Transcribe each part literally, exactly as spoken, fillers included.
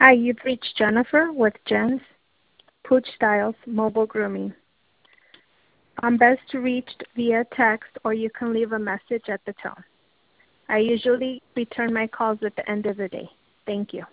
Hi, you've reached Jennifer with Jen's Pooch Styles Mobile Grooming. I'm best reached via text, or you can leave a message at the tone. I usually return my calls at the end of the day. Thank you.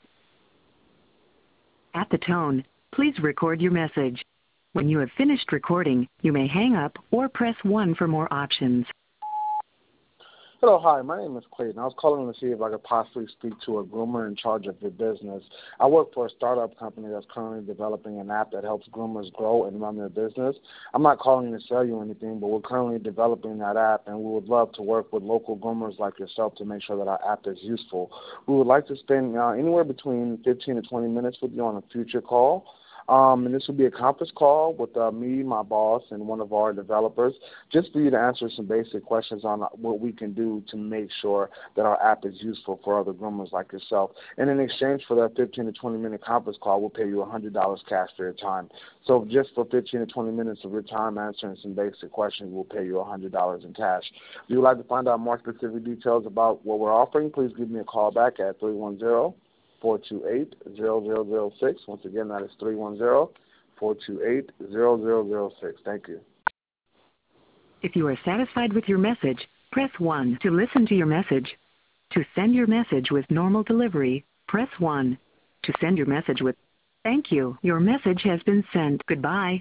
At the tone, please record your message. When you have finished recording, you may hang up or press one for more options. Hello, hi, my name is Clayton. I was calling to see if I could possibly speak to a groomer in charge of your business. I work for a startup company that's currently developing an app that helps groomers grow and run their business. I'm not calling to sell you anything, but we're currently developing that app, and we would love to work with local groomers like yourself to make sure that our app is useful. We would like to spend uh, anywhere between fifteen to twenty minutes with you on a future call. Um, and this will be a conference call with uh, me, my boss, and one of our developers, just for you to answer some basic questions on what we can do to make sure that our app is useful for other groomers like yourself. And in exchange for that fifteen to twenty minute conference call, we'll pay you one hundred dollars cash for your time. So just for fifteen to twenty minutes of your time answering some basic questions, we'll pay you one hundred dollars in cash. If you would like to find out more specific details about what we're offering, please give me a call back at three one zero, four two eight, zero zero zero six. Once again, that is three one zero, four two eight, zero zero zero six. Thank you. If you are satisfied with your message, press one to listen to your message. To send your message with normal delivery, press one. To send your message with thank you, your message has been sent. Goodbye.